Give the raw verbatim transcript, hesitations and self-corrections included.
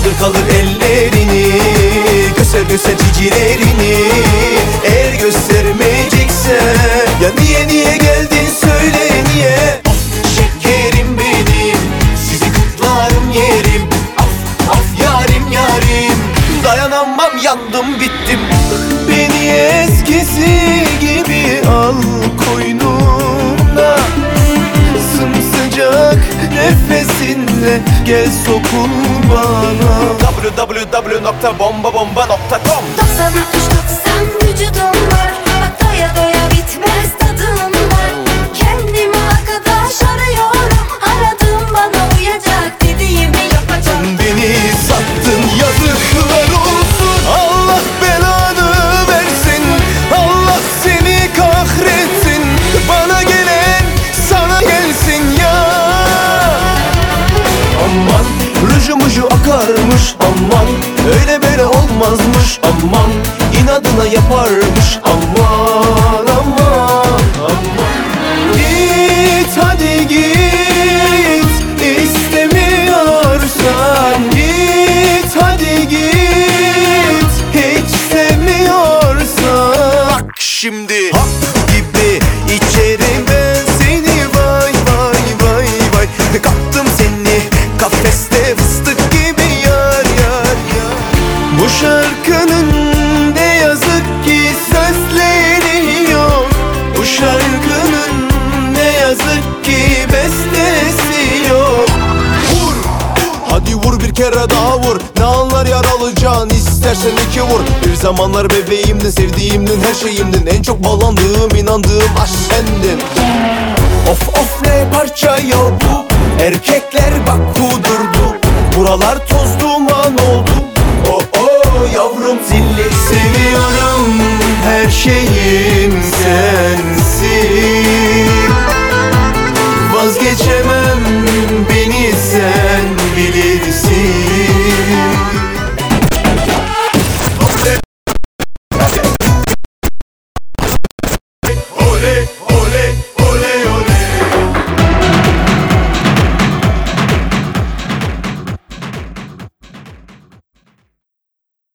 Kaldır kaldır ellerini, göster göster cicilerini. Eğer göstermeyeceksen ya niye niye geldin söyle niye. Of şekerim benim, sizi kutlarım yerim. Af af yarim yarim, dayanamam yandım bittim. Beni eskisi gibi al koynuna, sımsıcak nefesinle gel sokul bana. w w w nokta bomba bomba nokta com doksan altmış doksan vücudum var, bak doya doya bitmez tadım var. Kendime arkadaş arıyorum, aradığım bana uyacak dediğimi yapacağım. Beni sattın yazıklar olsun, Allah belanı versin, Allah seni kahretsin. Bana gelen sana gelsin ya. Aman ruju muju akarmış, aman öyle böyle olmazmış, aman inadına yaparmış, aman aman aman. Git hadi git, istemiyorsan git hadi git, hiç sevmiyorsan. Bak şimdi hap gibi içerim ben seni, vay vay vay vay. Kaptım seni kafeste fıstık gibi yar yar yar. Bu şarkının ne yazık ki sözleri yok, bu şarkının ne yazık ki bestesi yok. Vur, hadi vur bir kere daha vur. Ne anlar yaralıcan, istersen iki vur. Bir zamanlar bebeğimdin, sevdiğimdin, her şeyimdin. En çok bağlandığım, inandığım aşk sendin. Of of ne parça ya bu, erkekler bak kudurdu. Buralar toz duman oldu. Oh oh yavrum zilli, seviyorum her şeyi.